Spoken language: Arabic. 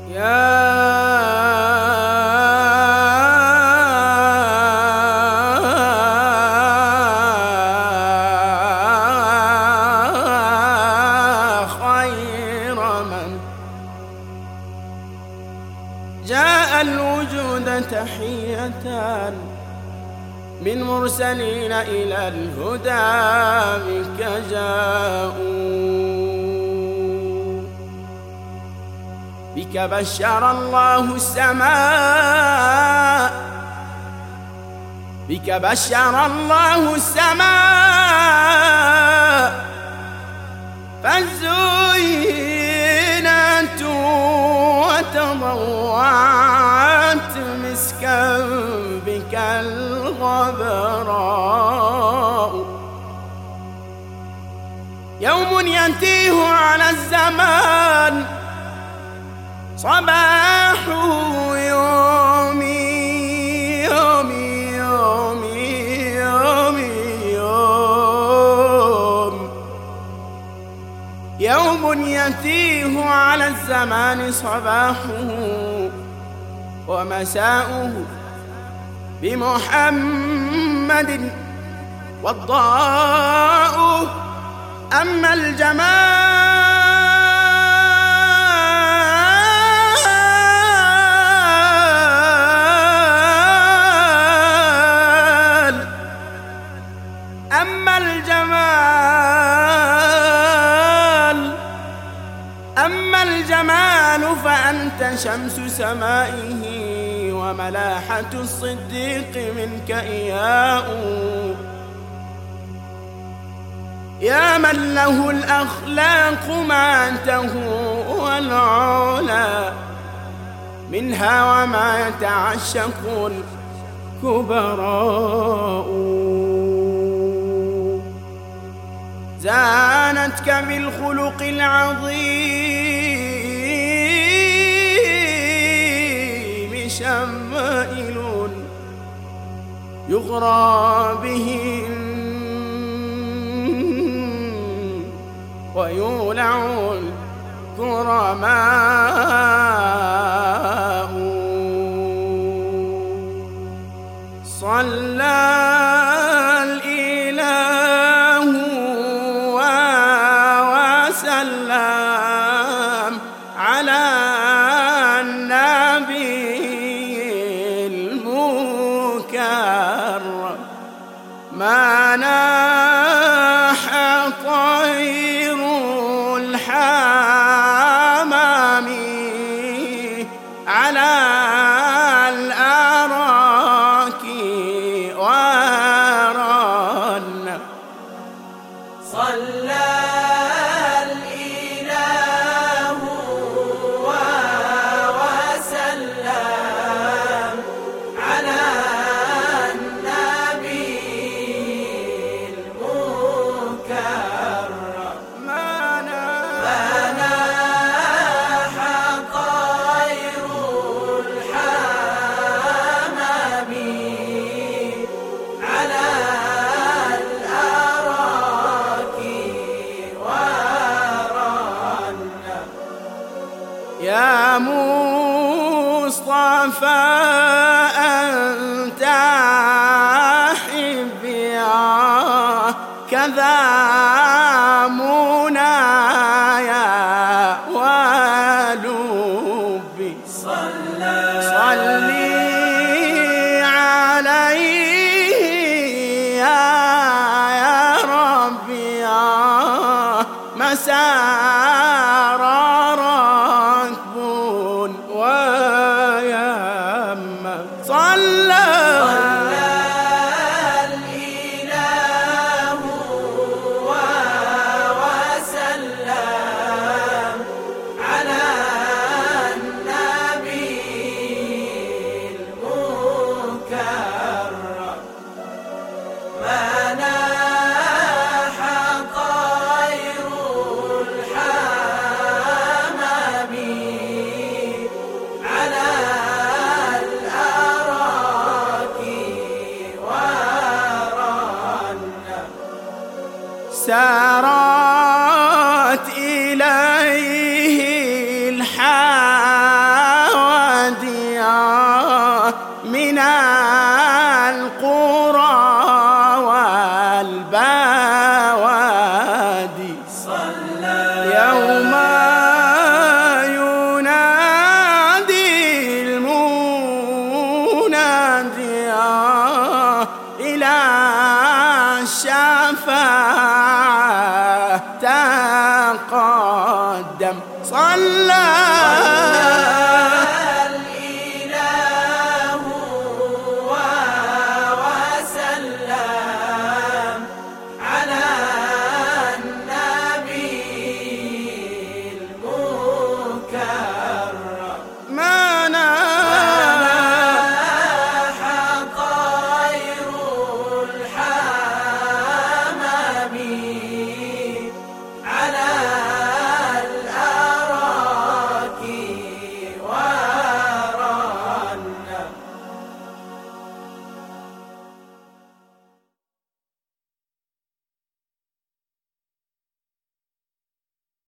يا خير من جاء الوجود تحية من مرسلين إلى الهدى بك جاءوا بك بشر الله السماء بك بشر الله السماء فزينت وتضوعت مسكا بك الغبراء يوم ينتيه على الزمان صباح يومي يومي يومي يومي يوم ينتيه على الزمان صباحه ومساؤه بمحمد والضاء أما الجمال أما الجمال فأنت شمس سمائه وملاحة الصديق منك إياء يا من له الأخلاق ما أنته والعلا منها وما يتعشق الكبراء زانتك بالخلق العظيم شمائل يغرى بهم ويولع الكرماء صلى الإله وسلم على النبي المكرم ما ناح طير الحمام على الأراك ورن صلى الإله وسلم على النبي المكرم ما ناح طير الحمام على الأراك ورن يا مصطفى أنت حبي كذا منايا ولبي صلي عليه يا ربي يا مسار ركب ويم صلى الإله وسلم على النبي شفاعة تقدم صلى